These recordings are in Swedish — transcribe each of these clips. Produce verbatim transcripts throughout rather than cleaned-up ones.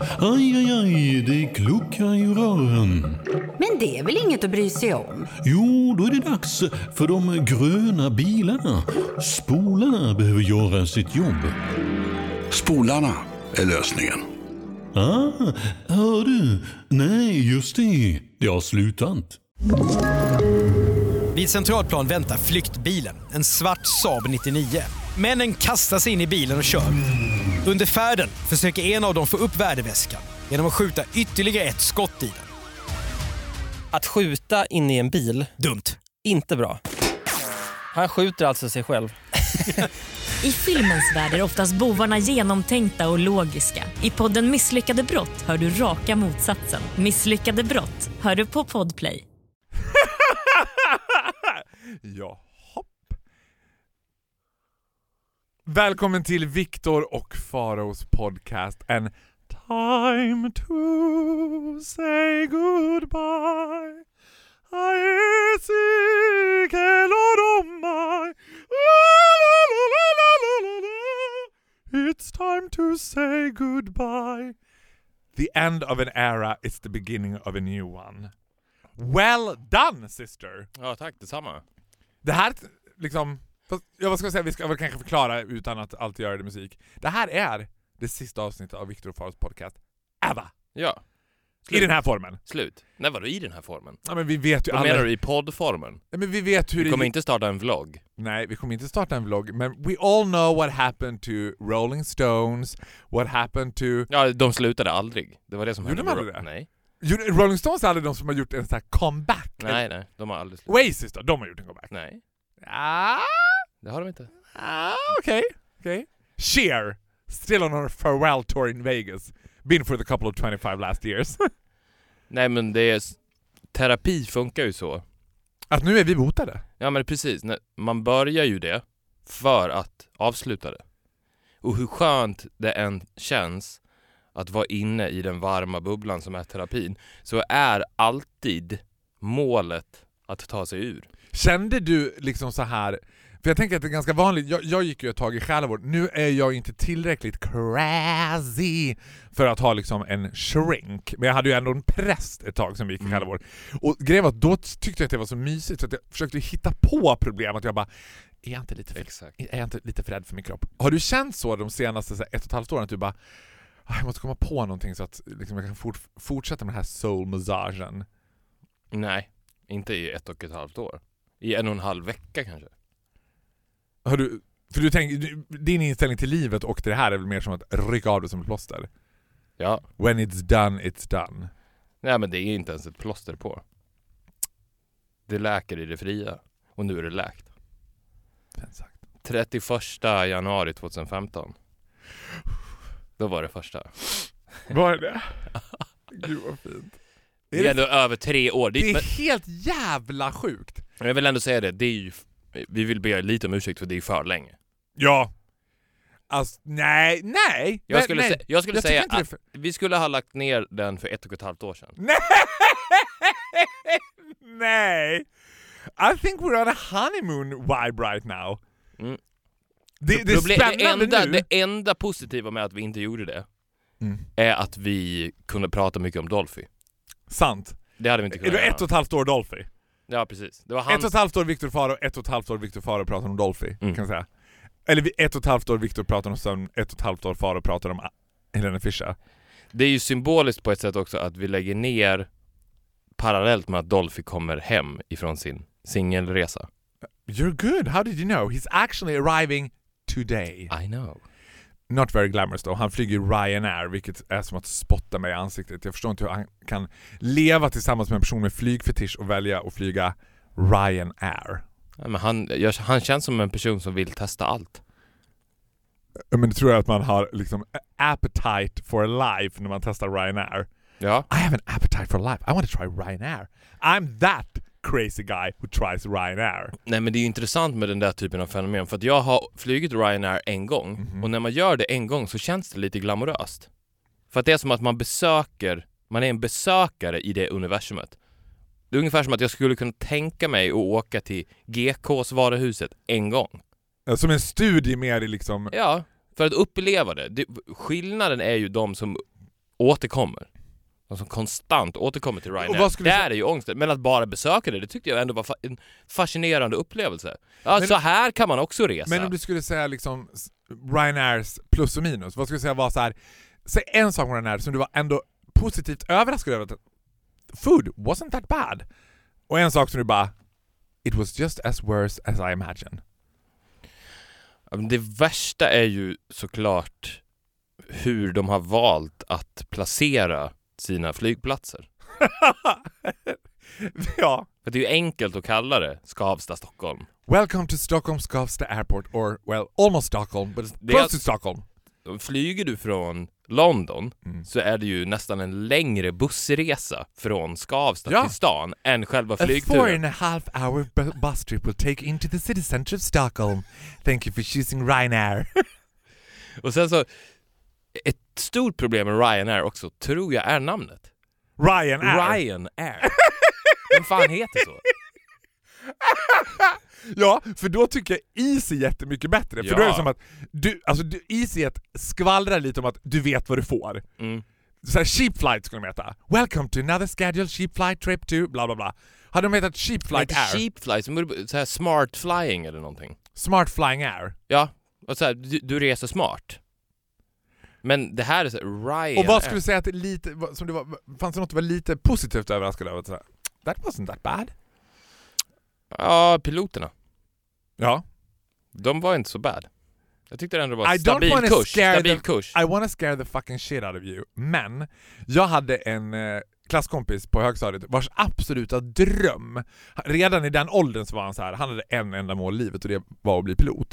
Aj, aj, aj, det kluckar i rören. Men det är väl inget att bry sig om? Jo, då är det dags för de gröna bilarna. Spolarna behöver göra sitt jobb. Spolarna är lösningen. Ah, hör du? Nej, just det. Det har slutat. Vid Centralplan väntar flyktbilen, en svart Saab nittionio. Männen kastar sig in i bilen och kör. Under färden försöker en av dem få upp värdeväskan genom att skjuta ytterligare ett skott i den. Att skjuta in i en bil, Dumt. inte bra. Han skjuter alltså sig själv. I filmens värld är oftast bovarna genomtänkta och logiska. I podden Misslyckade brott hör du raka motsatsen. Misslyckade brott hör du på Podplay. Ja, hopp. Välkommen till Viktor och Faraos podcast. En time to say goodbye. I seek my. It's time to say goodbye. The end of an era is the beginning of a new one. Well done, sister. Ja, tack, detsamma. Det här, liksom, fast, ja, vad ska jag säga, vi ska väl kanske förklara utan att alltid göra det musik. Det här är det sista avsnittet av Viktor och Faros podcast ever. Ja. Slut. I den här formen. Slut. Nej, vadå i den här formen? Ja, men vi vet ju Vad alla... menar du i poddformen? Ja, men vi vet hur Vi kommer det... inte starta en vlogg. Nej, vi kommer inte starta en vlogg, men we all know what happened to Rolling Stones, what happened to... Ja, de slutade aldrig. Det var det som Gjorde hände. de aldrig det? Nej. Rolling Stones är aldrig de som har gjort en sån här comeback. Nej, nej, de har aldrig slutat. Oasis då, de har gjort en comeback. Nej. Ah, Det har de inte. ah okej. Okay. Okay. Cher, still on her farewell tour in Vegas. Been for the couple of twenty-five last years. Nej, men det är... Terapi funkar ju så. Att nu är vi botade. Ja, men precis. Man börjar ju det för att avsluta det. Och hur skönt det än känns att vara inne i den varma bubblan som är terapin, så är alltid målet att ta sig ur. Kände du liksom så här, för jag tänker att det är ganska vanligt, jag, jag gick ju ett tag i själavård, nu är jag inte tillräckligt crazy för att ha liksom en shrink, men jag hade ju ändå en präst ett tag som gick i Mm. själavård. Och grejen var att då tyckte jag att det var så mysigt så att jag försökte hitta på problem, att jag bara, är jag inte lite för, Exakt. är jag inte lite för rädd för min kropp? Har du känt så de senaste så här, ett och ett halvt åren att du bara, jag måste komma på någonting så att liksom, jag kan fort, fortsätta med den här soul-massagen? Nej, inte i ett och ett halvt år. I en och en halv vecka kanske. Har du, för du tänker, din inställning till livet och till det här är väl mer som att rycka av det som ett plåster? Ja. When it's done, it's done. Nej, men det är inte ens ett plåster på. Det läker i det fria. Och nu är det läkt. Exakt. trettioförsta januari tjugohundrafemton. Då var det första. Var det? Gud vad fint. Det är, det är ändå över tre år. Det är men, helt jävla sjukt. jag vill ändå säga det. Det är ju, vi vill be lite om ursäkt för det är för länge. Ja. Alltså, nej, nej. Jag skulle, nej. sä- jag skulle Jag säga tycker inte att det för- vi skulle ha lagt ner den för ett och ett halvt år sedan. Nej! Nej! I think we're on a honeymoon vibe right now. Mm. Det, det är Problem- spännande det enda, nu. Det enda positiva med att vi inte gjorde det Mm. är att vi kunde prata mycket om Dolphy. Sant. Det hade vi inte Är kunnat du göra. ett och ett halvt år Dolphy? Ja, precis. Det var Ett och hans... ett halvt år Viktor Faro, ett och ett halvt år Viktor Faro pratar om Dolphy, Mm. kan jag säga. Eller vi- ett och ett halvt år Viktor pratar om sömn, ett och ett halvt år Faro pratar om Helena Fischer. Det är ju symboliskt på ett sätt också att vi lägger ner parallellt med att Dolphy kommer hem ifrån sin singelresa. You're good, how did you know? He's actually arriving today. I know. Not very glamorous då. Han flyger Ryanair, vilket är som att spotta mig i ansiktet. Jag förstår inte hur han kan leva tillsammans med en person med flygfetisch och välja att flyga Ryanair. Ja, men han, jag, han känns som en person som vill testa allt. Men det tror jag att man har liksom appetite for life när man testar Ryanair. Ja. I have an appetite for life. I want to try Ryanair. I'm that crazy guy who tries Ryanair. Nej, men det är ju intressant med den där typen av fenomen. För att jag har flugit Ryanair en gång. Mm-hmm. Och när man gör det en gång så känns det lite glamoröst. För att det är som att man besöker, man är en besökare i det universumet. Det är ungefär som att jag skulle kunna tänka mig att åka till G K:s varuhuset en gång. Som en studie mer i liksom... Ja, för att uppleva det. det. Skillnaden är ju de som återkommer. De som konstant återkommer till Ryanair. Det är ju ångest. Men att bara besöka det, det tyckte jag ändå var fa- en fascinerande upplevelse. Ja, men, så här kan man också resa. Men om du skulle säga liksom Ryanairs plus och minus, vad skulle du säga var så här? Säg en sak med Ryanair som du var ändå positivt överraskad över. Food wasn't that bad. Och en sak som du bara, it was just as worse as I imagined. Det värsta är ju såklart hur de har valt att placera sina flygplatser. Ja. För det är ju enkelt att kalla det Skavsta, Stockholm. Welcome to Stockholm Skavsta Airport, or well, almost Stockholm, but det close är, to Stockholm. Flyger du från London mm. så är det ju nästan en längre bussresa från Skavsta ja. till stan än själva flygturen. A four and a half hour bu- bus trip will take you into the city center of Stockholm. Thank you for choosing Ryanair. Och sen så, ett stort problem med Ryanair också, tror jag, är namnet. Ryanair. Ryanair. Vem fan heter så? Ja, för då tycker jag Easy jättemycket bättre. För ja. då är det som att du, alltså du, Easy skvallrar lite om att du vet vad du får. Mm. Så här, cheap flight skulle de heta. Welcome to another scheduled cheap flight trip to bla bla bla. Hade de hetat cheap flight air? Cheap flight, som så här smart flying eller någonting. Smart flying air. Ja, och så här, du, du reser smart. Men det här är så Ryanair. Och vad skulle du säga att det lite som det var, fanns det något som var lite positivt överraskad över så här? That wasn't that bad. Ja, piloterna. Ja. De var inte så bad. Jag tyckte det ändå var I stabil don't kurs. Stabil the, kurs. I wanna scare the fucking shit out of you. Men jag hade en eh, klasskompis på högstadiet vars absoluta dröm, redan i den åldern så var han så här, han hade en enda mål i livet och det var att bli pilot.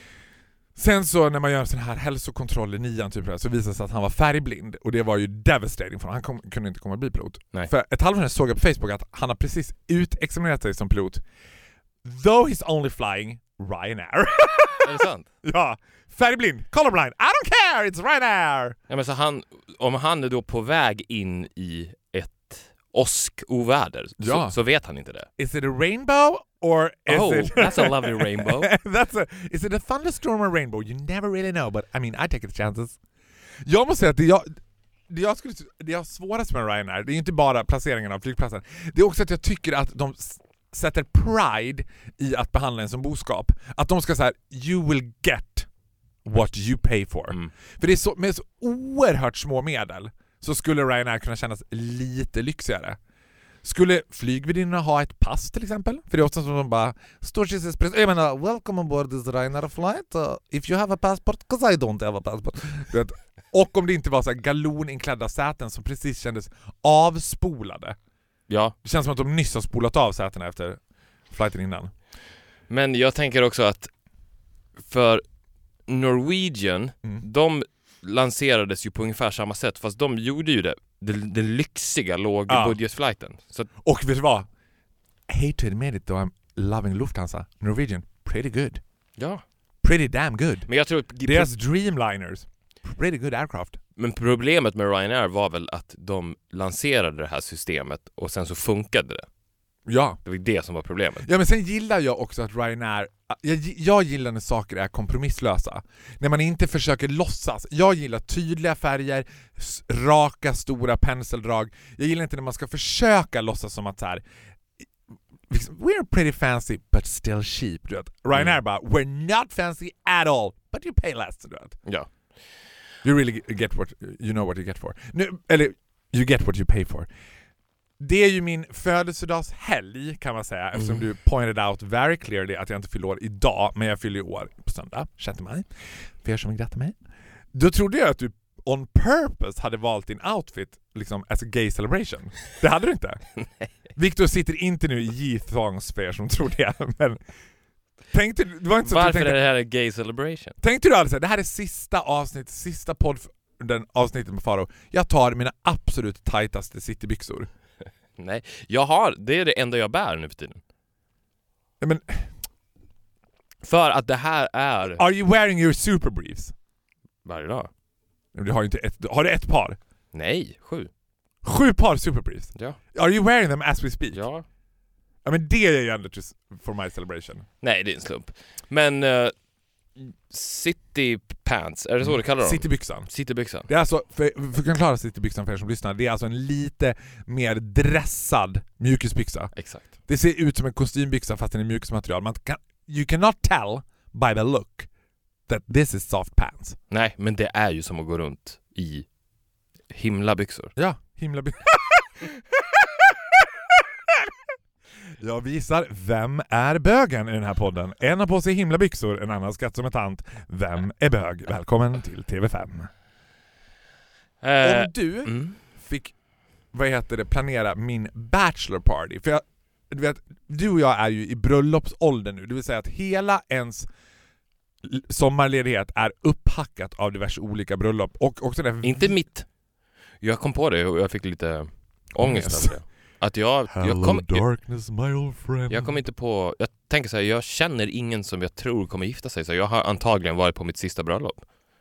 Sen så när man gör sån här hälsokontroll i nian typ, så visade det sig att han var färgblind och det var ju devastating för han kom, kunde inte komma att bli pilot. Nej. För ett halvår sedan såg jag på Facebook att han har precis utexaminerat sig som pilot. Though he's only flying Ryanair. Är det sant? Ja, färgblind, colorblind, I don't care, it's Ryanair. Ja, men så han, om han är då på väg in i ett åskoväder ja. så, så vet han inte det. Is it a rainbow or is oh, it... that's a lovely rainbow. that's a... Is it a thunderstorm or rainbow? You never really know, but I mean, I take the chances. Jag måste säga att det jag, det jag skulle det jag svårast med Ryanair, det är inte bara placeringen av flygplatsen. Det är också att jag tycker att de sätter pride i att behandla en som boskap. Att de ska säga you will get what you pay for. Mm. För det är så, med så oerhört små medel så skulle Ryanair kunna kännas lite lyxigare. Skulle flygvärdinnorna ha ett pass till exempel? För det är ofta som de bara jag menar, welcome aboard this Ryanair flight. Uh, if you have a passport, because I don't have a passport. Och om det inte var så här galoninklädda säten som precis kändes avspolade. Ja. Det känns som att de nyss har spolat av sätena efter flighten innan. Men jag tänker också att för Norwegian, mm. de lanserades ju på ungefär samma sätt, fast de gjorde ju det den, den lyxiga lågbudgetflighten. Ja. Så och vet du vad? I hate to admit it though, I'm loving Lufthansa. Norwegian, pretty good. Ja. Pretty damn good. Men jag tror att deras Dreamliners, pretty good aircraft. Men problemet med Ryanair var väl att de lanserade det här systemet och sen så funkade det. Ja. Det var det som var problemet. Ja, men sen gillar jag också att Ryanair, jag, jag gillar när saker är kompromisslösa. När man inte försöker låtsas. Jag gillar tydliga färger, raka stora penseldrag. Jag gillar inte när man ska försöka låtsas som att så här, we're pretty fancy but still cheap. Du vet. Ryanair mm. bara, we're not fancy at all but you pay less. Du vet. Ja. You really get what you know what you get for. Nu, eller you get what you pay for. Det är ju min födelsedagshelg kan man säga, eftersom mm. du pointed out very clearly att jag inte fyller år idag, men jag fyller år på söndag, sjätte maj. För er som vill gratta mig. Då trodde jag att du on purpose hade valt din outfit liksom as a gay celebration. Det hade du inte. Victor sitter inte nu i G-thongs för er som tror det, men tänkte, det var inte så varför att du tänkte, är det här en gay celebration? Tänkte du alltså, det här är sista avsnitt, sista podd, den avsnittet med Faro. Jag tar mina absolut tajtaste citybyxor. Nej, jag har, det är det enda jag bär nu för tiden. Men för att det här är... Are you wearing your super briefs? Varje dag. Du har ju inte ett, har du ett par? Nej, sju. Sju par super briefs? Ja. Are you wearing them as we speak? Ja. Ja, men det är ju ändå just for my celebration. Nej, det är en slump. Men uh, City pants, är det så du kallar dem? Citybyxan. Citybyxan. Det är alltså, för, för att förklara citybyxan för er som lyssnar, det är alltså en lite mer dressad mjukisbyxa. Exakt. Det ser ut som en kostymbyxa fast den är mjukismaterial. Man kan, you cannot tell by the look that this is soft pants. Nej, men det är ju som att gå runt i himlabyxor. Ja, himlabyxor. Jag visar vem är bögen i den här podden. En har på sig himlabyxor, en annan skatt som en tant. Vem är bög? Välkommen till T V fem. Eh, Om du mm. fick, vad heter det, planera min bachelor party. För jag, du vet, du och jag är ju i bröllopsåldern nu. Det vill säga att hela ens sommarledighet är upphackat av diverse olika bröllop. Och också det. Inte mitt. Jag kom på det och jag fick lite ångest Ångest. över det. Att jag, Hello jag, kom, jag, darkness, my old friend. jag kom inte på... Jag tänker så här, jag känner ingen som jag tror kommer gifta sig. Så jag har antagligen varit på mitt sista bröllop.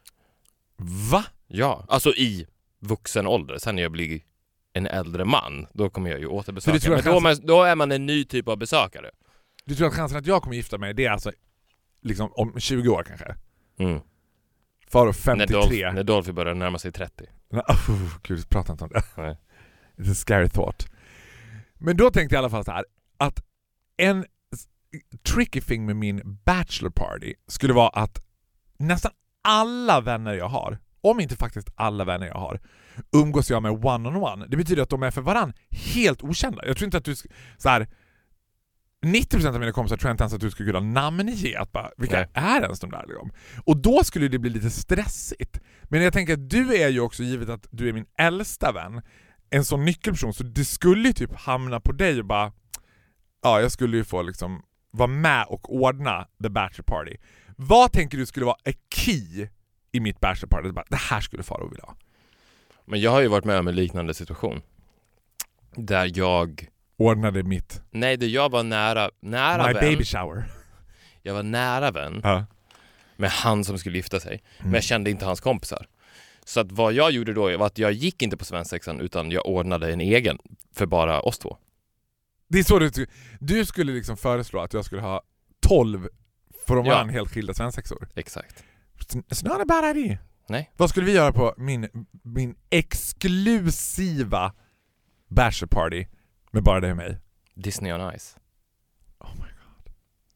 Va? Ja, alltså i vuxen ålder. Sen när jag blir en äldre man, då kommer jag ju återbesöka. Men då, man, då är man en ny typ av besökare. Du tror att chansen att jag kommer gifta mig, det är alltså liksom om tjugo år kanske? Mm. Faro femtiotre. När Dolph, när Dolph börjar närma sig trettio. Oh, gud, prata inte om det. Nej. It's a scary thought. Men då tänkte jag i alla fall så här, att en tricky thing med min bachelor party skulle vara att nästan alla vänner jag har, om inte faktiskt alla vänner jag har, umgås jag med one-on-one. Det betyder att de är för varann helt okända. Jag tror inte att du så här, nittio procent av mina kompisar tror inte ens att du skulle kunna namnge att bara, vilka Nej. är ens de där liksom? Och då skulle det bli lite stressigt. Men jag tänker att du är ju också, givet att du är min äldsta vän, en sån nyckelperson, så det skulle ju typ hamna på dig och bara, ja, jag skulle ju få liksom vara med och ordna the bachelor party. Vad tänker du skulle vara a key i mitt bachelor party? Bara, det här skulle Faro vilja ha. Men jag har ju varit med om en liknande situation. Där jag... Ordnade mitt... Nej, där jag var nära, nära My vän. baby shower. Jag var nära vän Ja. med han som skulle gifta sig. Mm. Men jag kände inte hans kompisar. Så att vad jag gjorde då var att jag gick inte på svensexan utan jag ordnade en egen för bara oss två. Det är så du, du skulle liksom föreslå att jag skulle ha tolv från Ja. varandra helt skilda svensexor. Exakt. It's not a bad idea. Nej. Vad skulle vi göra på min, min exklusiva bachelor party med bara dig och mig? Disney on Ice. Oh my god.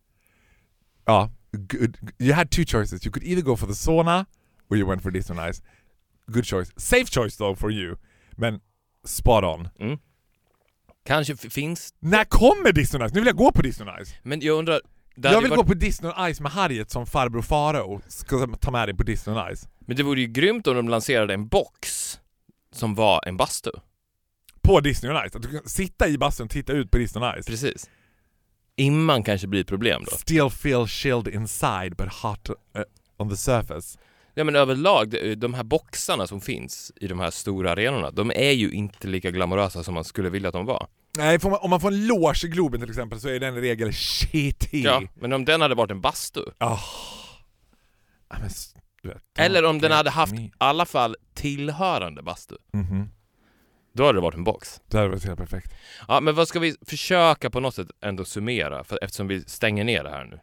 Ja, good. You had two choices. You could either go for the sauna or you went for Disney on Ice. Good choice. Safe choice though for you. Men spot on. Mm. Kanske f- finns... När kommer Disney on Ice? Nu vill jag gå på Disney on Ice. Men jag undrar... Jag vill varit... gå på Disney on Ice med Harriet som farbror Farao. Ska ta med dig på Disney on Ice. Men det vore ju grymt om de lanserade en box som var en bastu. På Disney on Ice. Att du kan sitta i bastun och titta ut på Disney on Ice. Precis. Imman kanske blir ett problem då. Still feel chilled inside but hot uh, on the surface. Ja, men överlag, de- de här boxarna som finns i de här stora arenorna, de är ju inte lika glamorösa som man skulle vilja att de var. Nej, får man, om man får en loge i Globen till exempel så är den i regel shitty. Ja, men om den hade varit en bastu. Oh. Ja, men, s- du vet, Eller om den okay. hade haft Me. i alla fall tillhörande bastu. Mhm. Då hade det varit en box. Det hade varit helt perfekt. Ja, men vad ska vi försöka på något sätt ändå summera? För eftersom vi stänger ner det här nu.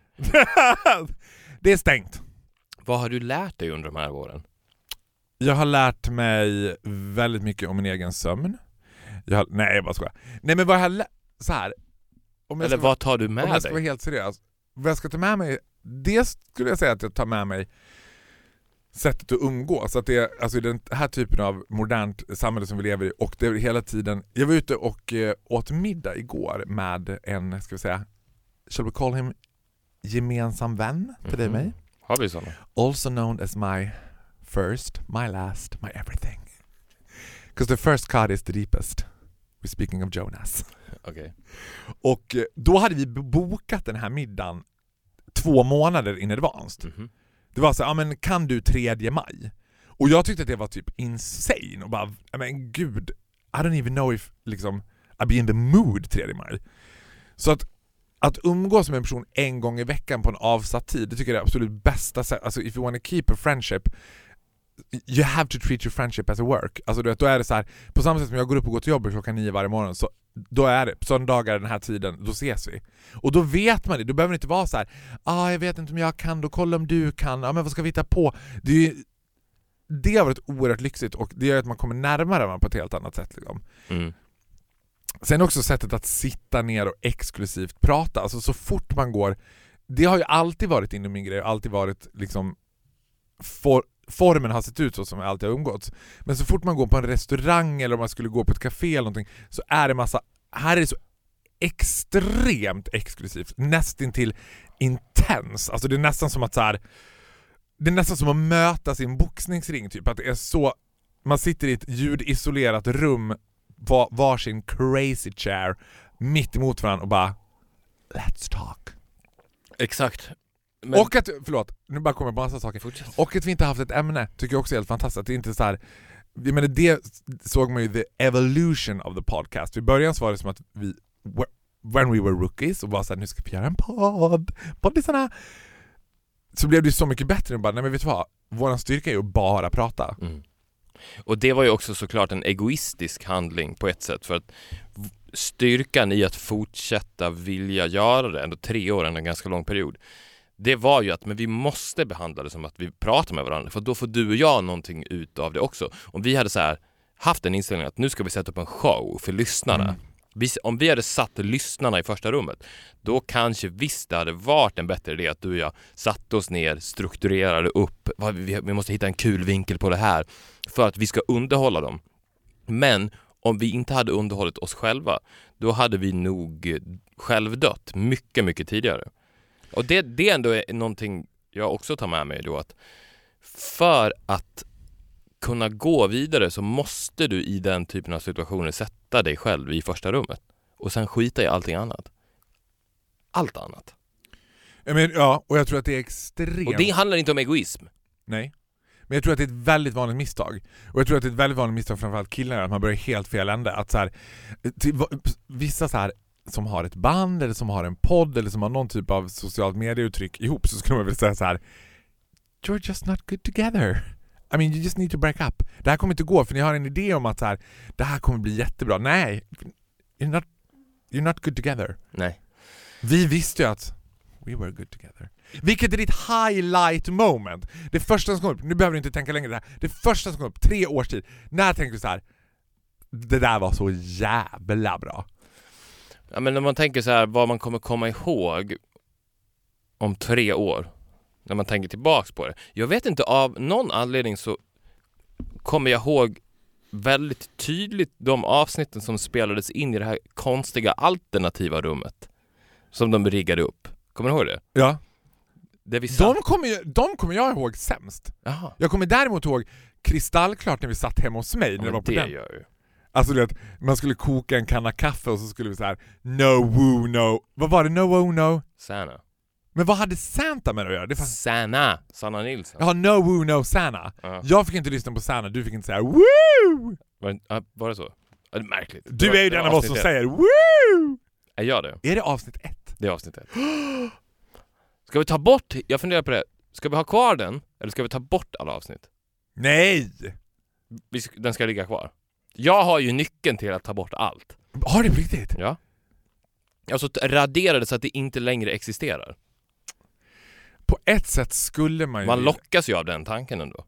Det är stängt. Vad har du lärt dig under de här åren? Jag har lärt mig väldigt mycket om min egen sömn. Jag har, nej, jag bara skojar. Nej, men vad jag har lärt... Så här. Om jag Eller ska, vad tar du med om jag ska dig? vara helt seriös. Vad jag ska ta med mig... Det skulle jag säga att jag tar med mig sättet att umgås. Att det är alltså den här typen av modernt samhälle som vi lever i. Och det är hela tiden... Jag var ute och eh, åt middag igår med en, ska vi säga... Shall we call him gemensam vän för dig och mig? Har vi sådana? Also known as my first, my last, my everything. Because the first cut is the deepest. We're speaking of Jonas. Okej. Okay. Och eh, då hade vi bokat den här middagen två månader in advanced. Mm-hmm. Det var så, ja men kan du tredje maj? Och jag tyckte att det var typ insane. Och bara, ja men gud, I don't even know if liksom, I'll be in the mood tredje maj. Så att Att umgås med en person en gång i veckan på en avsatt tid, det tycker jag är det absolut bästa sättet. Alltså if you want to keep a friendship, you have to treat your friendship as a work. Alltså du vet, då är det så här, på samma sätt som jag går upp och går till jobbet klockan nio varje morgon, så då är det söndagar den här tiden, då ses vi. Och då vet man det, då behöver det inte vara så här, ah, jag vet inte om jag kan, då kolla om du kan, ah, men vad ska vi hitta på? Det, är ju, det har varit oerhört lyxigt och det gör att man kommer närmare varandra på ett helt annat sätt. Liksom. Mm. Sen också sättet att sitta ner och exklusivt prata, alltså så fort man går, det har ju alltid varit inom min grej, alltid varit liksom for, formen har sett ut så som jag alltid har umgåtts. Men så fort man går på en restaurang eller om man skulle gå på ett café eller någonting, så är det massa, här är det så extremt exklusivt, nästintill intens. Alltså det är nästan som att så här, det är nästan som att mötas i en boxningsring typ, att det är så, man sitter i ett ljudisolerat rum, var, varsin crazy chair mitt emot varandra och bara let's talk. Exakt. Men... Och att, förlåt, nu bara kommer jag på massa saker. Fortsätt. Och att vi inte haft ett ämne tycker jag också är helt fantastiskt. Det är inte så här, jag menar, det såg man ju the evolution of the podcast. I början så var det som att vi, when we were rookies, och bara så här, nu ska vi göra en podd. Poddisarna. Så blev det ju så mycket bättre än bara, nej men vet du vad, våran styrka är ju att bara prata. Mm. Och det var ju också såklart en egoistisk handling på ett sätt, för att styrkan i att fortsätta vilja göra det, ändå tre år, en ganska lång period, det var ju att men vi måste behandla det som att vi pratar med varandra, för då får du och jag någonting ut av det också. Om vi hade så här haft en inställning att nu ska vi sätta upp en show för lyssnarna, mm. vi, om vi hade satt lyssnarna i första rummet, då kanske visst det hade varit en bättre idé att du och jag satte oss ner, strukturerade upp, vi, vi måste hitta en kul vinkel på det här för att vi ska underhålla dem. Men om vi inte hade underhållit oss själva, då hade vi nog självdött mycket, mycket tidigare. Och det, det ändå är någonting jag också tar med mig då, att för att kunna gå vidare så måste du i den typen av situationer sätta dig själv i första rummet och sen skita i allting annat. Allt annat. Jag men, ja, och jag tror att det är extremt... Och det handlar inte om egoism. Nej. Men jag tror att det är ett väldigt vanligt misstag. Och jag tror att det är ett väldigt vanligt misstag framförallt killar, att man börjar helt fel ände. Att så här, till, vissa så här som har ett band eller som har en podd eller som har någon typ av socialt medieuttryck ihop, så skulle man väl säga så här: you're just not good together. I mean, you just need to break up. Det här kommer inte gå, för ni har en idé om att så här, det här kommer bli jättebra. Nej, you're not, you're not good together. Nej. Vi visste ju att we were good together. Vilket är ditt highlight moment. Det första som kom upp, nu behöver du inte tänka längre det här. Det första som kom upp, tre års tid. När tänkte du så här: det där var så jävla bra? Ja, men när man tänker så här, vad man kommer komma ihåg om tre år, när man tänker tillbaks på det. Jag vet inte, av någon anledning så kommer jag ihåg väldigt tydligt de avsnitten som spelades in i det här konstiga alternativa rummet som de riggade upp. Kommer du ihåg det? Ja. Det vi satt... de, kommer, de kommer jag ihåg sämst. Jaha. Jag kommer däremot ihåg kristallklart när vi satt hemma hos mig. Ja, när det var på det den. gör ju. Alltså du vet, man skulle koka en kanna kaffe och så skulle vi så här: no woo no. Vad var det? No woo no? Santa. Men vad hade Santa med det att göra? Det fanns... Sanna. Sanna Nilsson. Jaha, no woo no Santa. Ja. Jag fick inte lyssna på Santa, du fick inte säga woo! Var, ja, var det så? Ja, det är märkligt. Du det var, är ju det den var av oss som avsnitt säger woo! ett. Är jag det? Är det avsnitt ett? Det är avsnitt ett. Ska vi ta bort, jag funderar på det, ska vi ha kvar den eller ska vi ta bort alla avsnitt? Nej! Vi, den ska ligga kvar. Jag har ju nyckeln till att ta bort allt. Har det på riktigt? Ja. Alltså raderade så att det inte längre existerar. På ett sätt skulle man ju... Man lockas ju av den tanken ändå.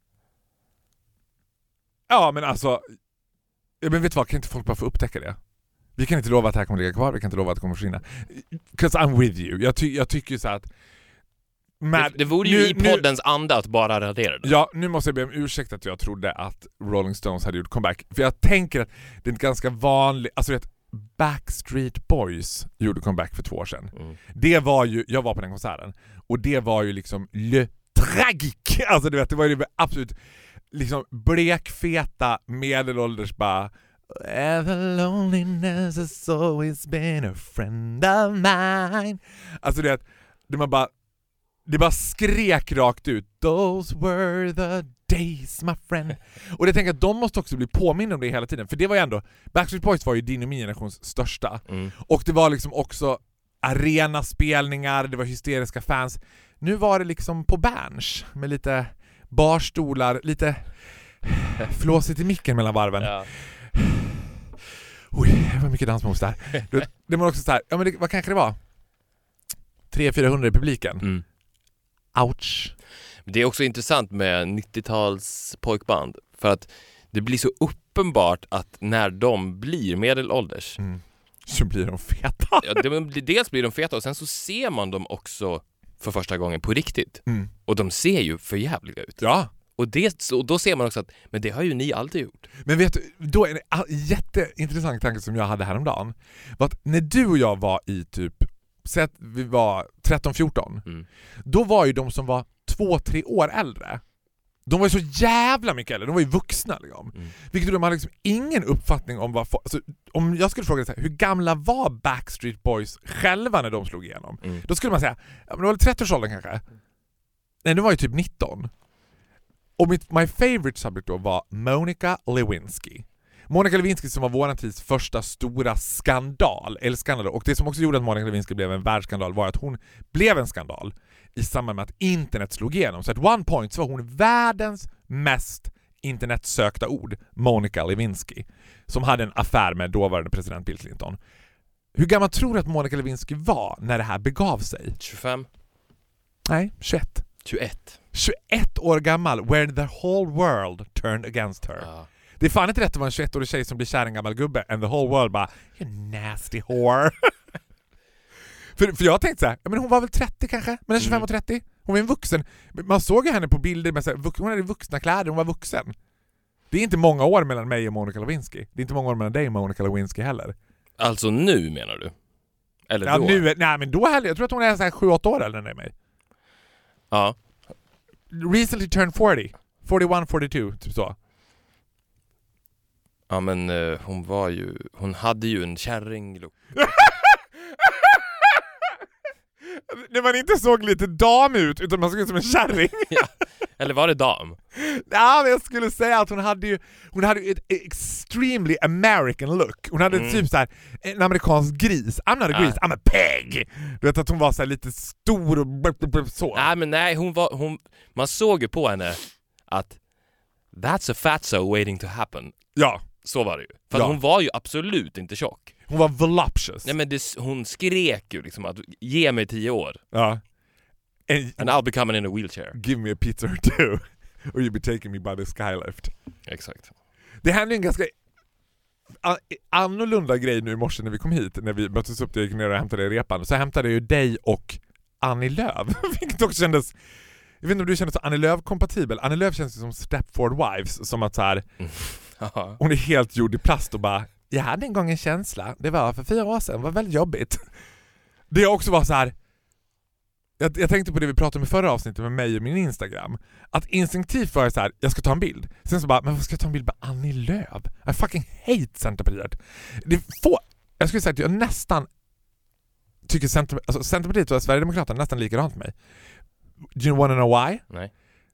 Ja, men alltså... Men vet du vad, kan inte folk bara få upptäcka det? Vi kan inte lova att det här kommer ligga kvar, vi kan inte lova att det kommer försvinna. Because I'm with you. Jag, ty- jag tycker ju så att... Mad, det, det vore ju nu, i poddens nu, anda att bara radera det. Ja, nu måste jag be om ursäkt att jag trodde att Rolling Stones hade gjort comeback. För jag tänker att det är en ganska vanlig... Alltså vet, Backstreet Boys gjorde comeback för två år sedan. Mm. Det var ju... Jag var på den konserten. Och det var ju liksom le tragique. Alltså du vet, det var ju absolut liksom blekfeta medelålders bara... The loneliness has always been a friend of mine. Alltså det, det man bara... Det bara skrek rakt ut: those were the days, my friend. Och jag tänker att de måste också bli påminna om det hela tiden. För det var ju ändå, Backstreet Boys var ju din och min generations största. Mm. Och det var liksom också arenaspelningar, det var hysteriska fans. Nu var det liksom på Berns med lite barstolar, lite flåsigt i micken mellan varven. Ja. Oj, det var mycket dansmoves där. Det, det var också så här, ja men det, vad kanske det var? tre fyrahundra i publiken. Mm. Ouch. Det är också intressant med nittio-tals pojkband för att det blir så uppenbart att när de blir medelålders mm. så blir de feta. Ja, det, dels blir de feta och sen så ser man dem också för första gången på riktigt. Mm. Och de ser ju för jävliga ut. Ja. Och, det, och då ser man också att men det har ju ni alltid gjort. Men vet du, då är det en jätteintressant tanke som jag hade häromdagen. Var att när du och jag var i typ, säg att vi var tretton fjorton, mm. då var ju de som var två tre år äldre, de var ju så jävla mycket äldre, de var ju vuxna liksom. Mm. Vilket de hade liksom ingen uppfattning om vad, alltså, om jag skulle fråga så här, hur gamla var Backstreet Boys själva när de slog igenom? Mm. Då skulle man säga, ja men det var trettio-årsåldern kanske. Nej, det var ju typ nitton. Och mitt, my favorite subject då var Monica Lewinsky. Monica Lewinsky som var våran tids första stora skandal, eller skandal. Och det som också gjorde att Monica Lewinsky blev en världsskandal var att hon blev en skandal i samband med att internet slog igenom. Så at one point så var hon världens mest internetsökta ord, Monica Lewinsky, som hade en affär med dåvarande president Bill Clinton. Hur gammal tror du att Monica Lewinsky var när det här begav sig? tjugofem? Nej, tjugoett. tjugoett. tjugoett år gammal, where the whole world turned against her. Ja. Det är fan inte rätt att vara en tjugoett-årig tjej som blir kär i en gammal gubbe and the whole world bara, you nasty whore. för, för jag tänkte så här, ja, men hon var väl trettio kanske, mellan tjugofem och trettio. Hon var en vuxen. Man såg ju henne på bilder med så här, hon hade vuxna kläder, hon var vuxen. Det är inte många år mellan mig och Monica Lewinsky. Det är inte många år mellan dig och Monica Lewinsky heller. Alltså nu menar du? Eller ja, då? Nu, nej men då heller. Jag tror att hon är så här sju åtta år äldre än mig. Ja. Recently turned forty. fyrtioett, fyrtiotvå, typ så. Ja men uh, hon var ju, hon hade ju en kärringlook. När man inte såg lite dam ut utan man såg ut som en kärring. Ja. Eller var det dam? Ja, men jag skulle säga att hon hade ju hon hade ju ett extremely American look. Hon hade mm. typ så här en amerikansk gris. I'm not a gris, ja. I'm a pig. Du vet att hon var så här lite stor och så. Nej, men nej, hon var hon man såg ju på henne att that's a fatso waiting to happen. Ja. Så var det ju. För ja. hon var ju absolut inte tjock. Hon var voluptuous. Nej men det, hon skrek ju liksom att ge mig tio år. Ja. And, And I'll be coming in a wheelchair. Give me a pizza or two. Or you'll be taking me by the skylift. Exakt. Det hände en ganska annorlunda grej nu i morse när vi kom hit. När vi möttes upp, jag gick ner och hämtade i repan. Så hämtade jag ju dig och Annie Lööf. Vilket också kändes... Jag vet inte om du känner så Annie Lööf-kompatibel. Annie Lööf känns ju som Stepford Wives. Som att så här... hon är helt gjord i plast och bara... Jag hade en gång en känsla. Det var för fyra år sedan. Det var väldigt jobbigt. Det också var så här... Jag, jag tänkte på det vi pratade om i förra avsnittet med mig och min Instagram. Att instinktivt var jag så här, jag ska ta en bild. Sen så bara, men vad ska jag ta en bild med Annie Lööf? I fucking hate Centerpartiet. Det får, jag skulle säga att jag nästan tycker Center, alltså Centerpartiet och Sverigedemokraterna nästan likadant med mig. Do you wanna know why? Nej.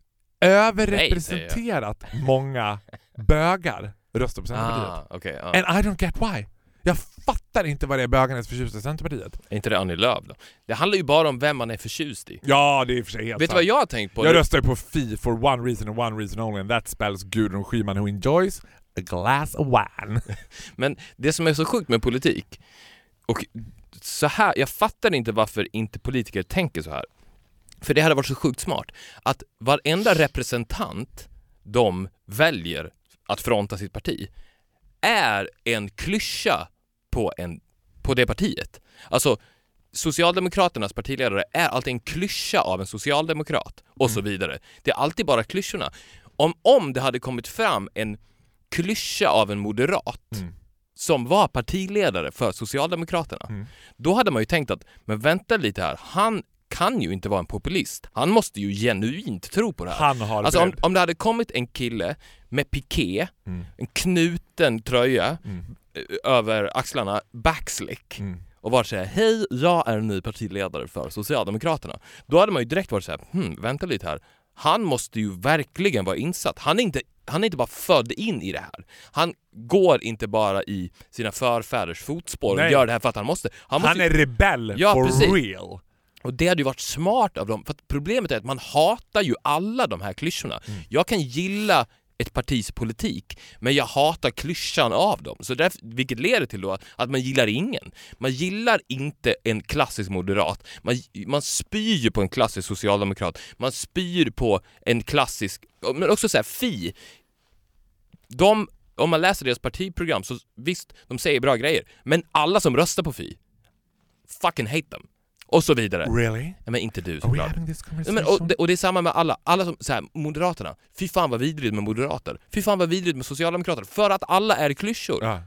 Överrepresenterat Nej, många bögar röstar på Centerpartiet. Ah, okay, ah. And I don't get why. Jag fattar inte vad det är bögarnas förtjust i Centerpartiet. Är inte det Annie Lööf då? Det handlar ju bara om vem man är förtjust i. Ja, det är för sig helt Vet du vad jag har tänkt på? Jag röstar ju på Fi for one reason and one reason only, and that spells Gudrun Schyman who enjoys a glass of wine. Men det som är så sjukt med politik, och så här, jag fattar inte varför inte politiker tänker så här. För det hade varit så sjukt smart att varenda representant de väljer att fronta sitt parti är en klyscha på, en, på det partiet. Alltså, Socialdemokraternas partiledare är alltid en klyscha av en socialdemokrat och mm. så vidare. Det är alltid bara klyschorna. Om, om det hade kommit fram en klyscha av en moderat mm. som var partiledare för Socialdemokraterna, mm. då hade man ju tänkt att, men vänta lite här, han kan ju inte vara en populist. Han måste ju genuint tro på det här. Han har alltså om, om det hade kommit en kille med piké, mm. en knuten tröja mm. över axlarna, backslick mm. och var så här, hej, jag är en ny partiledare för Socialdemokraterna. Då hade man ju direkt varit så här, hm, vänta lite här. Han måste ju verkligen vara insatt. Han är inte, han är inte bara född in i det här. Han går inte bara i sina förfäders fotspår Nej. och gör det här för att han måste. Han, måste han är ju... rebell ja, for precis. real. Och det hade ju varit smart av dem. För att problemet är att man hatar ju alla de här klyschorna. Mm. Jag kan gilla ett partis politik, men jag hatar klyschan av dem. Så därför, vilket leder till då att man gillar ingen. Man gillar inte en klassisk moderat. Man, man spyr på en klassisk socialdemokrat. Man spyr på en klassisk, men också så här, Fi. De, om man läser deras partiprogram så visst, de säger bra grejer. Men alla som röstar på Fi fucking hate them. Och så vidare. Really? Men inte du, Are we såklart. having this conversation? Men, och, det, och det är samma med alla. Alla som, så här, Moderaterna. Fy fan vad vidrigt med moderater. Fy fan vad vidrigt med socialdemokrater. För att alla är klyschor. Ja.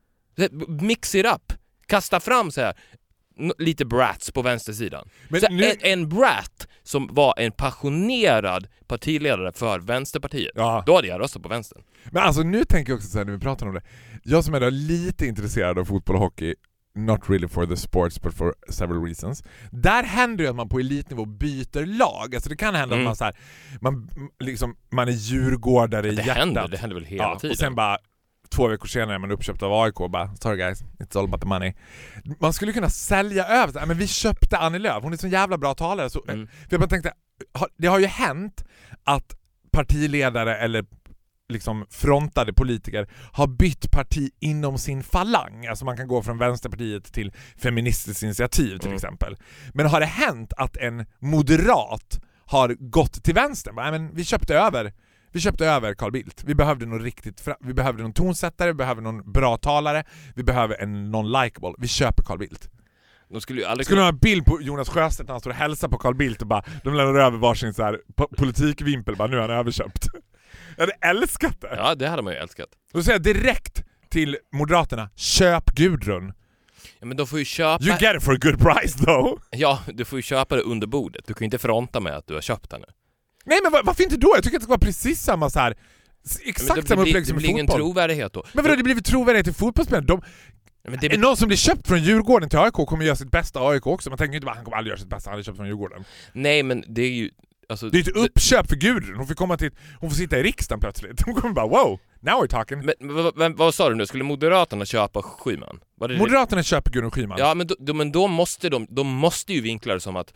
Mix it up. Kasta fram så här n- lite brats på vänstersidan. Men Så nu- en, en brat som var en passionerad partiledare för Vänsterpartiet. Ja. Då hade jag röstat på vänstern. Men alltså nu tänker jag också så här när vi pratar om det. Jag som är då lite intresserad av fotboll och hockey, not really for the sports but for several reasons. Där händer ju att man på elitnivå byter lag. Alltså det kan hända Mm. att man så här, man liksom man är djurgårdare i Det hjärtat. händer, det händer väl hela Ja, tiden. och sen bara två veckor senare är man uppköpt av A I K och bara sorry guys, it's all about the money. Man skulle kunna sälja över så här, men vi köpte Annie Lööf, hon är så jävla bra talare så, Mm. för jag bara tänkte har- det har ju hänt att partiledare eller liksom frontade politiker har bytt parti inom sin falang. Alltså man kan gå från Vänsterpartiet till Feministiskt initiativ till Mm. exempel. Men har det hänt att en moderat har gått till vänster? Nej, men vi köpte över Vi köpte över Carl Bildt. Vi behövde någon riktigt fra- vi behövde någon tonsättare, vi behöver någon bra talare, vi behöver en non-likeable. Vi köper Carl Bildt. De skulle ju aldrig Skulle kunna... ha en bild på Jonas Sjöstedt när han står och hälsar på Carl Bildt och bara de lämnar över varsin så här po- politikvimpel, bara nu är han överköpt. Jag hade älskat det. Ja, det hade man ju älskat. Då säger jag direkt till Moderaterna, köp Gudrun. Ja, men de får ju köpa... You get it for a good price though. Ja, du får ju köpa det under bordet. Du kan ju inte fronta med att du har köpt den nu. Nej men var, varför inte då? Jag tycker att det ska vara precis samma så här exakt Men det, samma det, upplägg det, som det i blir ingen fotboll. trovärdighet då. Men vadå, det blir trovärdighet i fotbollsspelare? De, Men det, är någon som blir köpt från Djurgården till A I K kommer göra sitt bästa A I K också. Man tänker ju inte bara han kommer aldrig göra sitt bästa, han är köpt från Djurgården. nej, men det är ju... Alltså, Det är ett uppköp för Gudrun. Hon får komma till, hon får sitta i riksdagen plötsligt. Hon kommer bara wow, now we're talking. Men, men vad, vad, vad sa du nu? Skulle Moderaterna köpa Schyman? Var det Moderaterna köper Gudrun Schyman. Ja, men då, då, men då måste de, de måste ju vinkla det som att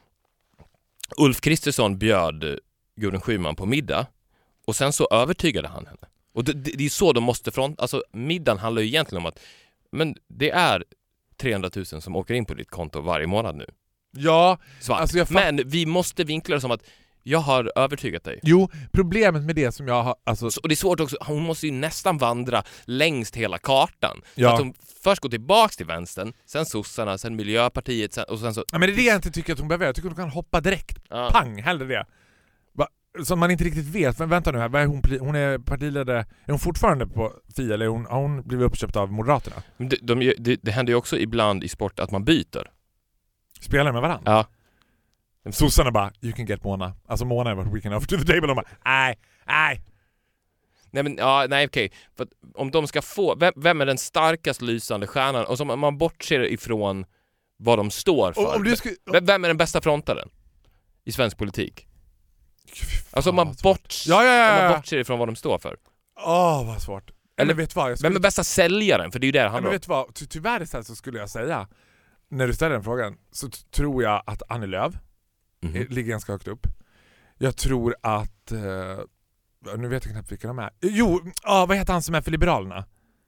Ulf Kristersson bjöd Gudrun Schyman på middag och sen så övertygade han henne. Och det, det, det är så de måste från... Alltså middagen handlar ju egentligen om att men det är trehundratusen som åker in på ditt konto varje månad nu. Ja, Svart. alltså jag fatt- Men vi måste vinkla det som att jag har övertygat dig. Jo, problemet med det som jag har... Alltså, Så, och det är svårt också, hon måste ju nästan vandra längst hela kartan. Så Ja. att hon först går tillbaks till vänstern, sen sossarna, sen Miljöpartiet, sen, och sen så... ja, men det är det jag inte tycker att hon behöver. Jag tycker att hon kan hoppa direkt. Ja. Pang, hellre det. Va? Som man inte riktigt vet. Men vänta nu här, vad är hon, poli- hon är partiledare. Är hon fortfarande på F I A eller är hon, har hon blivit uppköpt av Moderaterna? Men Det, de, det, det händer ju också ibland i sport att man byter. Spelar med varandra? Ja. Sossarna bara, you can get Mona. Alltså Mona är what we can offer to the table. De bara, nej, nej. Nej men ja, nej okej. För att om de ska få, vem, vem är den starkast lysande stjärnan? Och som man bortser ifrån vad de står för. Och om du skulle... vem, vem är den bästa frontaren i svensk politik? Alltså om man, vad svårt. bort, Ja, ja, ja, om ja. man bortser ifrån vad de står för. Åh, vad svårt. Eller Eller vet du vad? Jag Vem skulle... är bästa säljaren? För det är ju det det Ja, handlar men om. vet du vad? Ty- tyvärr istället så skulle jag säga, när du ställer den frågan, så t- tror jag att Annie Lööf Mhm. eh, ligger ganska högt upp. Jag tror att... Eh, nu vet jag knappt vilka de är. Jo, ah, vad heter han som är för Liberalerna?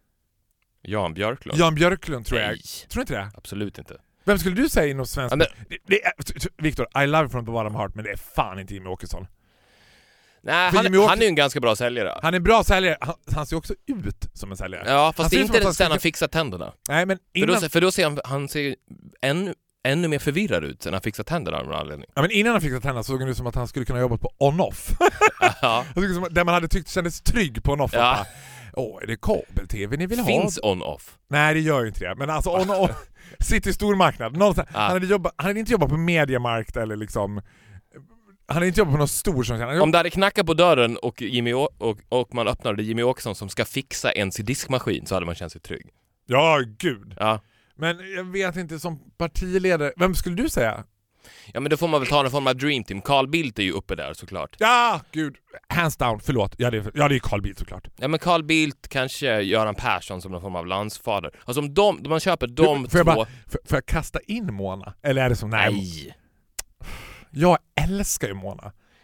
Jan Björklund. Jan Björklund tror jag. Nej, Tror du inte det? absolut inte. Vem skulle du säga inom svensk... Ja, men- det, det är, t- t- Victor, I love it from the bottom of heart, men det är fan inte Jimmie Åkesson. Nej, För han, Jimmie Åkes- han är ju en ganska bra säljare. Han är en bra säljare, han, han ser också ut som en säljare. Ja, Han fast ser det är ut som inte att han den sen skulle- han fixar tänderna. Nej, men För innan, då, för då ser han, han ser ännu, ännu mer förvirrad ut sen han fixar tänderna av någon anledning. ja, men innan han fick tänderna såg han ut som att han skulle kunna jobba på on-off. Ja. Jag tycker som, där man hade tyckt kändes trygg på on-off. Ja. Åh, är det kabel-tv ni vill ha? Finns on-off. Nej, det gör ju inte det. Men alltså on on City stormarknad. Någonstans, Ja. han, hade jobbat, han hade inte jobbat på Mediamarkt eller liksom... Han hade inte jobbat på någon stor som... Han hade Om jobbat, det hade knackat på dörren och, Jimmy Å- och, och man öppnade det Jimmy Åkesson som ska fixa en sin diskmaskin så hade man känt sig trygg. ja, gud. Ja. Men jag vet inte, som partiledare... Vem skulle du säga? Ja, men då får man väl ta en form av dream team. Carl Bildt är ju uppe där såklart. Ja, gud. Hands down, förlåt. Ja, det är, ja, det är Carl Bildt såklart. Ja, men Carl Bildt, kanske Göran Persson som någon form av landsfader. Alltså om de, om man köper de får två... jag bara, får, får jag kasta in Mona? Eller är det som... Nej. Nej. Jag älskar ju Mona.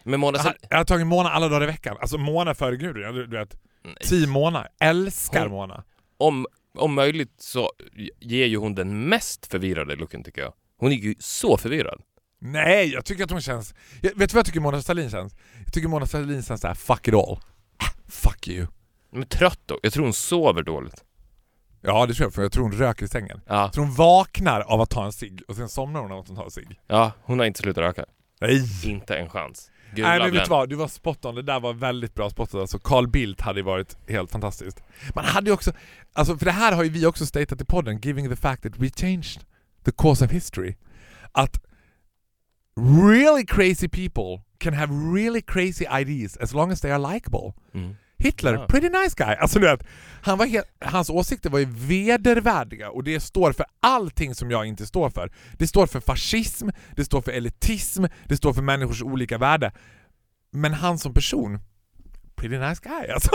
Men Mona Sahlin... jag, jag har tagit Mona alla dagar i veckan. Alltså Mona före Gudrun, du, du vet. Tio Mona. Älskar hon, Mona. Om, om möjligt så ger ju hon den mest förvirrade looken tycker jag. Hon är ju så förvirrad. Nej, jag tycker att hon känns... Jag, vet du vad jag tycker Mona Sahlin känns? Jag tycker Mona Sahlin känns såhär, fuck it all. Fuck you. Men trött då. Jag tror hon sover dåligt. Ja, det tror jag, för jag tror hon röker i sängen. Ja. Jag tror hon vaknar av att ta en cigg och sen somnar hon av att hon tar en cigg. Ja, hon har inte slutat röka. Nej. Inte en chans. Gud, Nej, men vet du vad? Du var spot on. Det där var väldigt bra spot on. Alltså Carl Bildt hade ju varit helt fantastiskt. Man hade ju också... Alltså, för det här har ju vi också statat i podden, giving the fact that we changed the course of history. Att really crazy people can have really crazy ideas as long as they are likable. Mm. Hitler, Ja. pretty nice guy. Alltså, du vet, han var helt, hans åsikter var ju vedervärdiga och det står för allting som jag inte står för. Det står för fascism, det står för elitism, det står för människors olika värde. Men han som person, pretty nice guy. Alltså.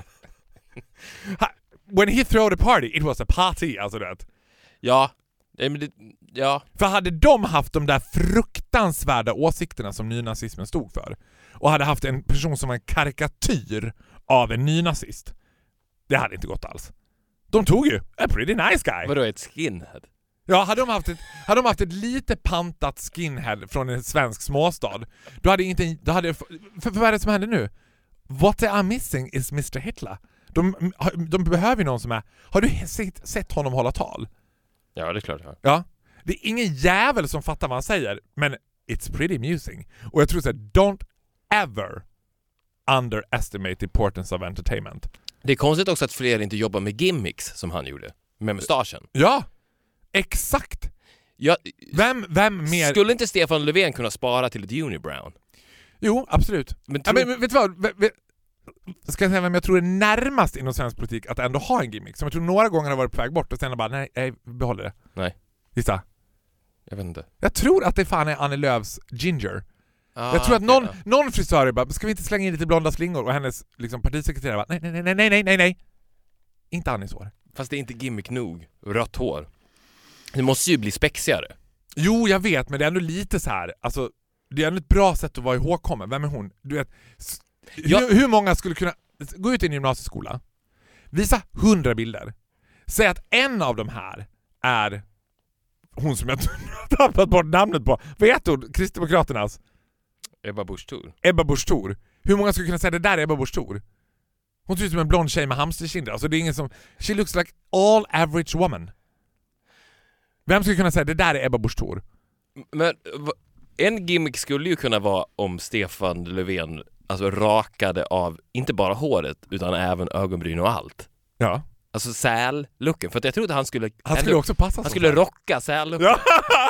When he threw the party, it was a party. Alltså, det. Ja. Men det, ja. För hade de haft de där fruktansvärda åsikterna som nynazismen stod för och hade haft en person som var en karikatyr av en nynazist, det hade inte gått alls. De tog ju a pretty nice guy. Vadå, ett skinhead? Ja, hade de haft ett, hade de haft ett lite pantat skinhead från en svensk småstad, då hade inte... Då hade, för, för vad är det som händer nu? What they are missing is mister Hitler. De, de behöver ju någon som är... Har du sett, sett honom hålla tal? Ja, det är klart. Ja. Ja. Det är ingen jävel som fattar vad han säger, men it's pretty amusing. Och jag tror så här, don't ever underestimate the importance of entertainment. Det är konstigt också att fler inte jobbar med gimmicks som han gjorde. Med mustaschen. Ja, exakt. Ja, Vem, vem mer... skulle inte Stefan Löfven kunna spara till ett unibrown? Jo, absolut. Men, Ja, tror... men vet du vad? V- v- Ska jag säga vem jag tror är närmast inom svensk politik att ändå ha en gimmick? Som jag tror några gånger har varit på väg bort och sen bara, nej, nej behåller det. Nej. Gissa. Jag vet inte. Jag tror att det fan är Annie Lööfs Ginger. Ah, jag tror att okay, någon, ja. någon frisör bara, ska vi inte slänga in lite blonda slingor? Och hennes liksom, partisekreterare bara, nej, nej, nej, nej, nej, nej, nej. Inte Annies hår. Fast det är inte gimmick nog. Rött hår. Det måste ju bli spexigare. Jo, jag vet, men det är ändå lite så här. Alltså, det är ändå ett bra sätt att vara ihågkommen. Vem är hon? Du vet, s- Ja. hur, hur många skulle kunna gå ut i en gymnasieskola, visa hundra bilder, säga att en av de här är hon som jag tappat bort namnet på. Vad heter hon? Kristdemokraternas? Ebba Busch Thor. Ebba Busch Thor. Hur många skulle kunna säga det där är Ebba Busch Thor? Hon ser ut som en blond tjej med hamsterkinder. Alltså det är ingen som... She looks like all average woman. Vem skulle kunna säga det där är Ebba Busch Thor? Men en gimmick skulle ju kunna vara om Stefan Löfven alltså rakade av inte bara håret utan även ögonbryn och allt. Ja. Alltså säl-looken. För att jag trodde han skulle... Han skulle ändå, också passa Han som skulle säl. rocka säl-looken. Ja.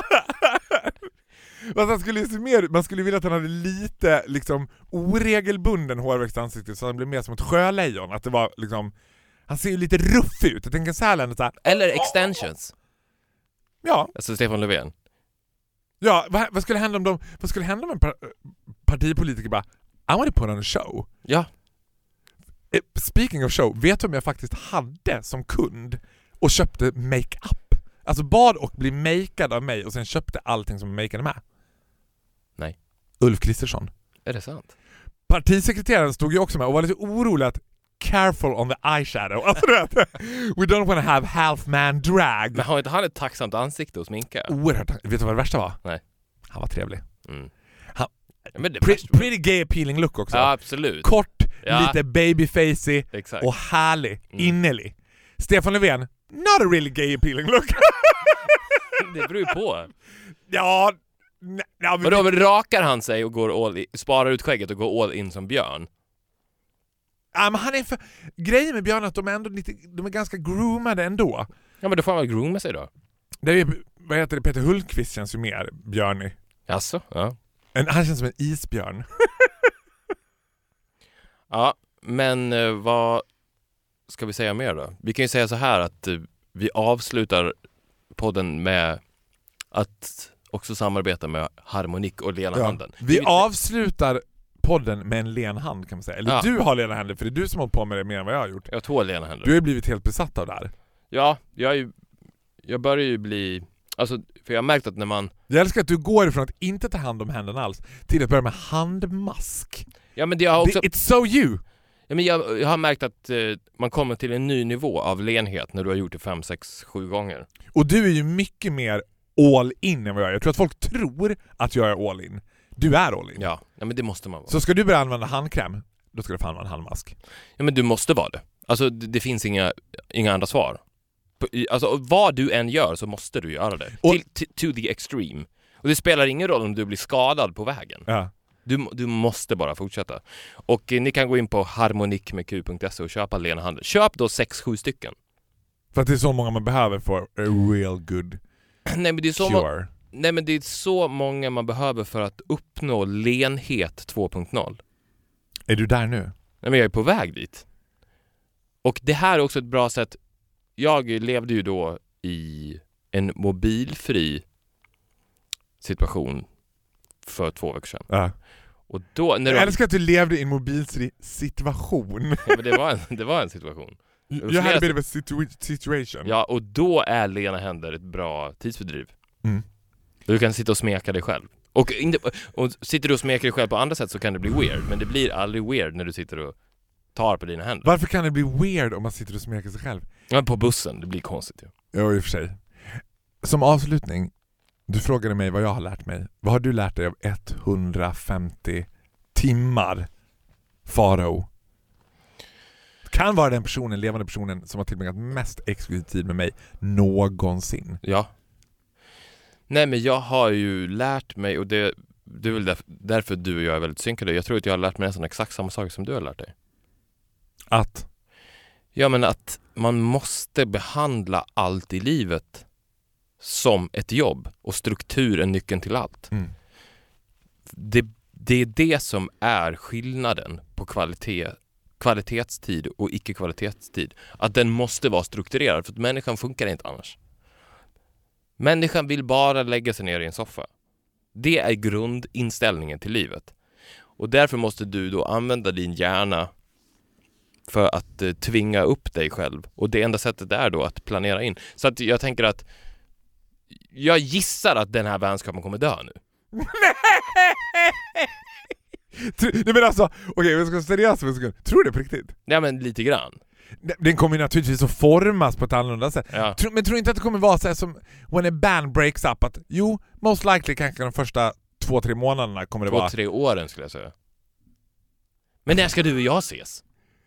Men han skulle se mer, man skulle vilja att han hade lite liksom oregelbunden hårväxt i ansiktet så han blev mer som ett sjölejon. Att det var liksom... Han ser ju lite ruff ut. Jag tänker sälen så här. Eller extensions. Ja. Alltså Stefan Löfven. Ja, vad, vad skulle hända om de... Vad skulle hända om en par, partipolitiker bara I want to put on a show. Ja. Speaking of show, vet du om jag faktiskt hade som kund och köpte make-up? Alltså bad och bli makead av mig och sen köpte allting som makeade med. Nej. Ulf Kristersson. Är det sant? Partisekreteraren stod ju också med och var lite orolig att careful on the eyeshadow. Alltså det, we don't want to have half man drag. Men har inte han ett tacksamt ansikte att sminka? Oerhört. Vet du vad det värsta var? Nej. Han var trevlig. Mm. Han, Men det pre, värsta- pretty gay appealing look också. Ja, absolut. Kort, Ja. lite babyfacey Exakt. och härlig, Mm. innerlig. Stefan Löfven, not a really gay appealing look. Det beror ju på. Ja, nej, ja men Vadå, men rakar han sig och går all in, sparar ut skägget och går all in som Björn? Ja, men han är för... Grejen med Björn är att de är ändå lite, de är ganska groomade ändå. Ja, men då får han väl grooma sig då. Det är, vad heter det, Peter Hultqvist känns ju mer björnig. Jaså? Ja. En, han känns som en isbjörn. Ja, men eh, vad ska vi säga mer då? Vi kan ju säga så här att eh, vi avslutar podden med att också samarbeta med Harmonik och Lena Ja. Handen. Vi avslutar podden med en len hand kan man säga. Eller Ja. du har lena händer för det är du som har hållit på med det mer än vad jag har gjort. Jag har två Lena Händer. Du har ju blivit helt besatt av det här. Ja, jag, är ju, jag börjar ju bli Alltså, för jag har märkt att när man... Jag älskar att du går ifrån att inte ta hand om händerna alls till att börja med handmask. Ja, men det har också... It's so you! Ja, men jag, jag har märkt att eh, man kommer till en ny nivå av lenhet när du har gjort det fem, sex, sju gånger. Och du är ju mycket mer all in än vad jag är. Jag tror att folk tror att jag är all in. Du är all in. Ja, ja men det måste man vara. Så ska du börja använda handkräm, då ska du fan använda handmask. Ja, men du måste vara det. Alltså, det, det finns inga, inga andra svar. Alltså, vad du än gör så måste du göra det. Och, till, to, to the extreme. Och det spelar ingen roll om du blir skadad på vägen. Ja. Du, du måste bara fortsätta. Och eh, ni kan gå in på harmonik med q punkt se och köpa Lena Handel. Köp då sex sju stycken. För att det är så många man behöver för a real good nej, men det är så cure. Må- nej, men det är så många man behöver för att uppnå lenhet två punkt noll. Är du där nu? Nej, men jag är på väg dit. Och det här är också ett bra sätt. Jag levde ju då i en mobilfri situation för två veckor sedan. Ja. Och då, när jag du... älskar att du levde i en mobilfri situation. Ja, men det, var en, det var en situation. You had a bit of a situ- situation. Ja, och då är Lena Händer ett bra tidsfördriv. Mm. Du kan sitta och smeka dig själv. Och, inte, och sitter du och smeker dig själv på andra sätt så kan det bli weird. Men det blir aldrig weird när du sitter och tar på dina händer. Varför kan det bli weird om man sitter och smeker sig själv? Ja, på bussen, det blir konstigt ju. Ja, i och för sig. Som avslutning, du frågade mig vad jag har lärt mig. Vad har du lärt dig av etthundrafemtio timmar Farao? Kan vara den personen, levande personen som har tillbringat mest exklusiv tid med mig någonsin. Ja. Nej, men jag har ju lärt mig, och det, det är väl därför, därför du och jag är väldigt synkade. Jag tror att jag har lärt mig nästan exakt samma saker som du har lärt dig. Att? Ja, men att man måste behandla allt i livet som ett jobb. Och struktur är nyckeln till allt. Mm. Det, det är det som är skillnaden på kvalitet, kvalitetstid och icke-kvalitetstid. Att den måste vara strukturerad, för att människan funkar inte annars. Människan vill bara lägga sig ner i en soffa. Det är grundinställningen till livet. Och därför måste du då använda din hjärna för att eh, tvinga upp dig själv. Och det enda sättet är då att planera in. Så att jag tänker att jag gissar att den här vänskapen kommer dö nu. Nej, men alltså, okej, okay, vi ska seriöst för en sekund. Tror du det på riktigt? Ja, men lite grann. Den kommer ju naturligtvis att formas på ett annorlunda sätt. Ja. Men tror inte att det kommer vara så här som when a band breaks up, att jo, most likely kanske de första två, tre månaderna kommer det Två, vara... tre åren skulle jag säga. Men när ska du och jag ses?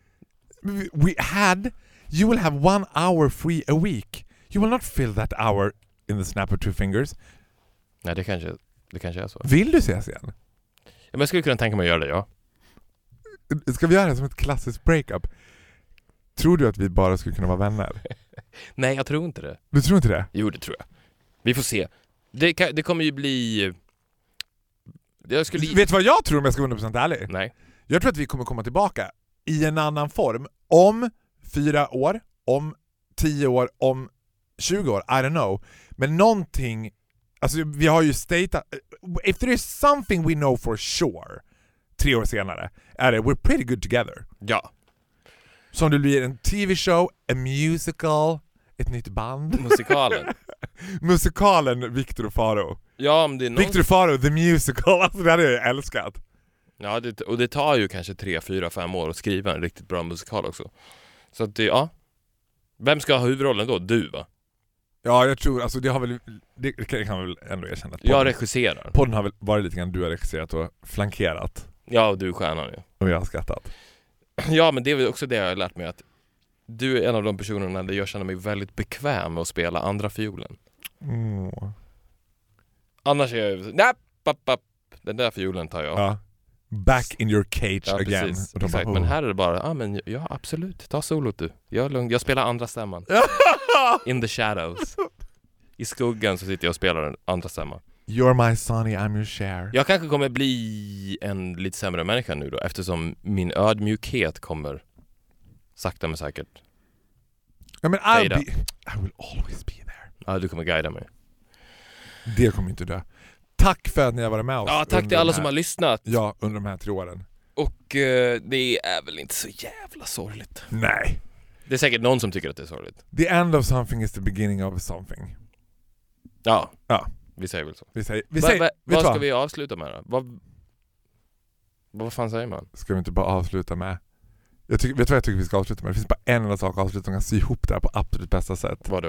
We had, you will have one hour free a week. You will not fill that hour in the snap of two fingers. Nej, det kanske, det kanske är så. Vill du ses igen? Ja, men jag skulle kunna tänka mig att göra det, ja. Ska vi göra det som ett klassiskt breakup? Tror du att vi bara skulle kunna vara vänner? Nej, jag tror inte det. Du tror inte det? Jo, det tror jag. Vi får se. Det, kan, det kommer ju bli... Jag skulle... Vet du vad jag tror, om jag ska vara hundra procent ärlig? Nej. Jag tror att vi kommer komma tillbaka i en annan form om fyra år, om tio år, om tjugo år, I don't know. Men någonting, alltså vi har ju statat, if there is something we know for sure, tre år senare, är det we're pretty good together. Ja. Som det blir en T V-show, a musical, ett nytt band. Musikalen. Musikalen Victor och Farao. Ja, om det är någon... Victor och Farao, the musical, alltså det hade jag älskat. Ja, det, och det tar ju kanske tre, fyra, fem år att skriva en riktigt bra musikal också. Så att det, ja. Vem ska ha huvudrollen då? Du, va? Ja, jag tror, alltså det har väl, det kan man väl ändå erkänna. Podden, Jag regisserar. podden har väl varit lite grann du har regisserat och flankerat. Ja, och du är stjärnan ju. Och jag har skrattat. Ja, men det är väl också det jag har lärt mig, att du är en av de personerna där jag känner mig väldigt bekväm med att spela andra fiolen. Mm. Annars är jag... Nej, papp, papp. Den där fiolen tar jag. Ja. Back in your cage Ja, again. precis. Och de Exakt. bara, Men oh. här är det bara, ja ah, men ja absolut, ta solot du. Jag är lugn. Jag spelar andra stämman. In the shadows. I skuggan så sitter jag och spelar den andra stämman. You're my Sonny, I'm your Cher. Jag kanske kommer bli en lite sämre människa nu då, eftersom min ödmjukhet kommer sakta men säkert. Ja, men I'll Hejda. be, I will always be there. Ja, du kommer guida mig. Det kommer inte dö. Tack för att ni har varit med oss. Ja, tack under till alla de här, som har lyssnat. Ja, under de här tre åren. Och eh, det är väl inte så jävla sorgligt. Nej. Det är säkert någon som tycker att det är sorgligt. The end of something is the beginning of something. Ja, Ja. vi säger väl så. Vi säger, vi Va, säger, va, vet vad du ska vad? vi avsluta med då? Vad, vad fan säger man? Ska vi inte bara avsluta med... Jag tycker, vet du vad jag tycker vi ska avsluta med? Det finns bara en enda sak att avsluta med. Sy ihop det här på absolut bästa sätt. Vad då?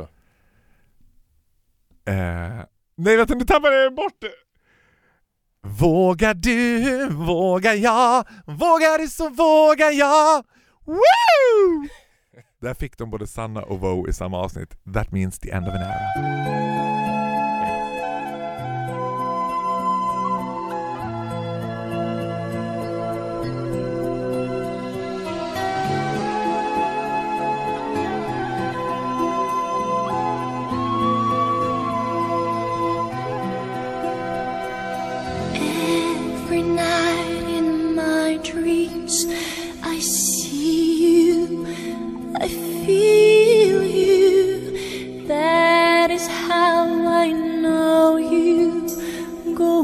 Eh, nej, vet du, nu tappade jag bort det. Vågar du, vågar jag, vågar du så vågar jag. Woo! Där fick de både Sanna och Vo i samma avsnitt. That means the end of an era. Every night in my dreams I see you, I feel you. That is how I know you. Go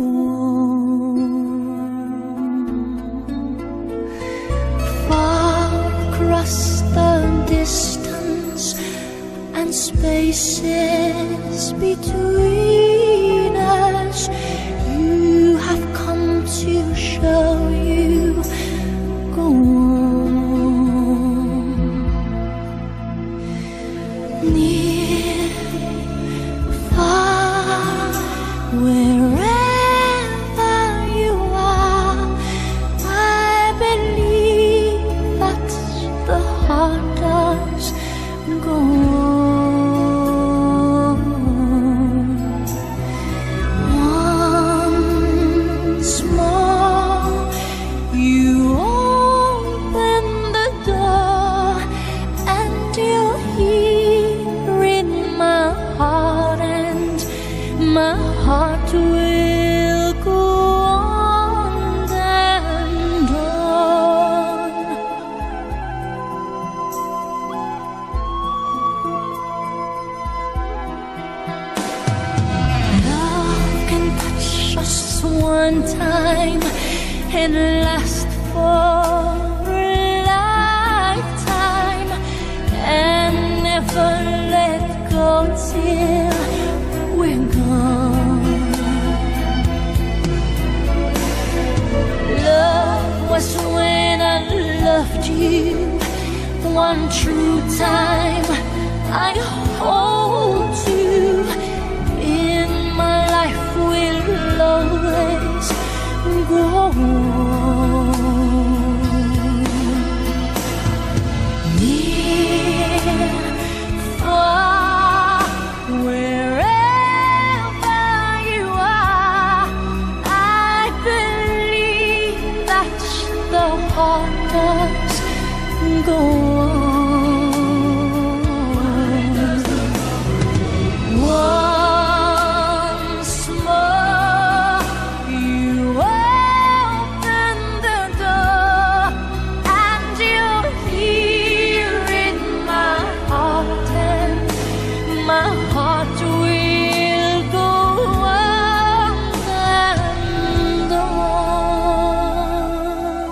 on. Far across the distance and spaces between us, you have come to show you. Go on. Near, far, wherever you are, I believe that the heart does. Go on. Once more, you open the door, and you're here in my heart, and my heart will go on and on. Love can touch us one time and last for a lifetime, and never let go till we're gone. Love was when I loved you one true time. I hold you in my life, will always go on. Near, far, wherever you are, I believe that the heart does go on. Once more, you open the door, and you're here in my heart, and my heart will go on and on.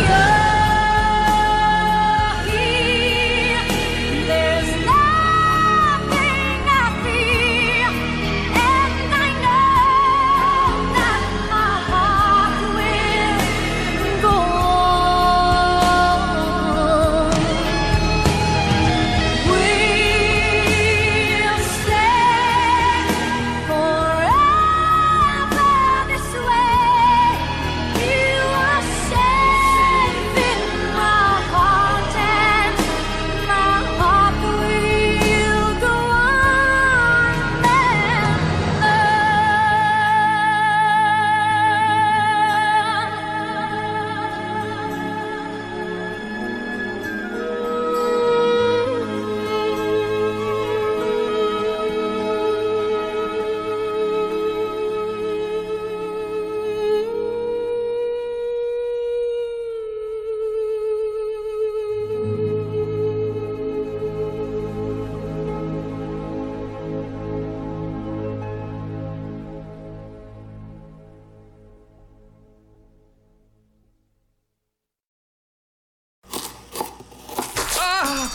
You're here, there's nothing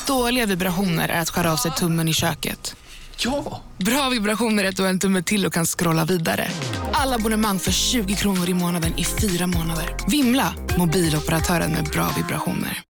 Dåliga vibrationer är att skära av sig tummen i köket. Ja! Bra vibrationer är att du har en tumme till och kan scrolla vidare. Alla abonnemang för tjugo kronor i månaden i fyra månader. Vimla! Mobiloperatören med bra vibrationer.